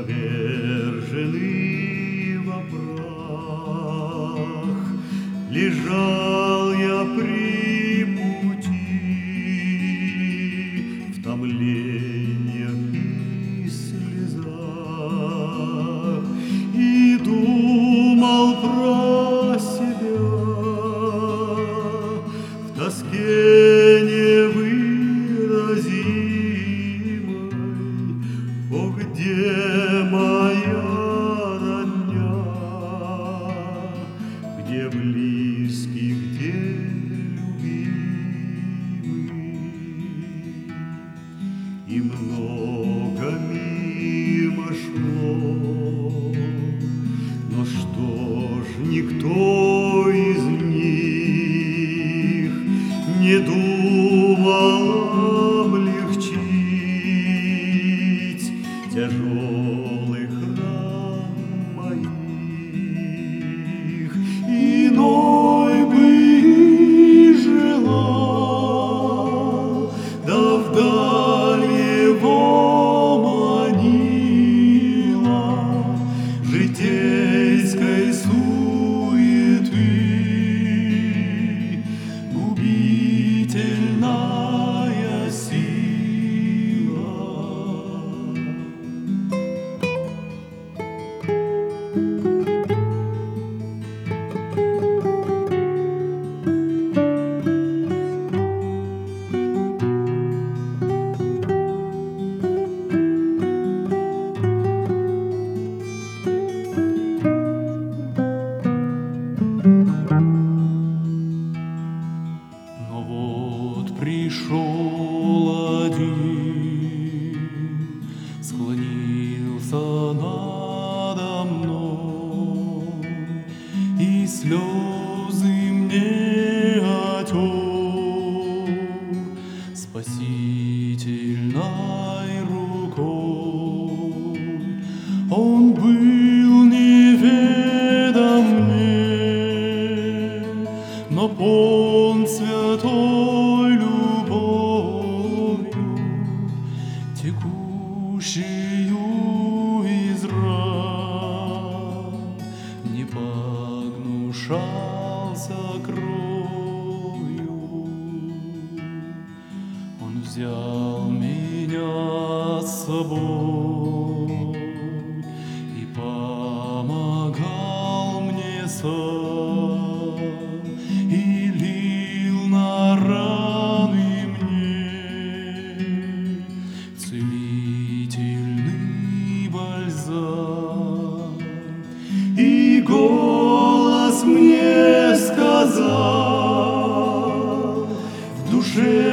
поверженный во прах, лежал я при пути в томлениях и слезах и думал про себя в тоске невыразимой. О, где моя родня, где близкий, где любимый? И много мимо шло, но что ж никто из них не думал облегчить тяжелых ран моих? Иной бы и желал, да вдаль его манила житейской суеты губительная сила. Но вот пришел один, склонился надо мной и слезы мне отер спасительной рукой. Он был неведом мне, но полн святой любовью, текущую из ран, не погнушался кровью. Он взял меня с собой и помогал мне сам, и лил на раны мне целительный бальзам. И голос мне сказал в душе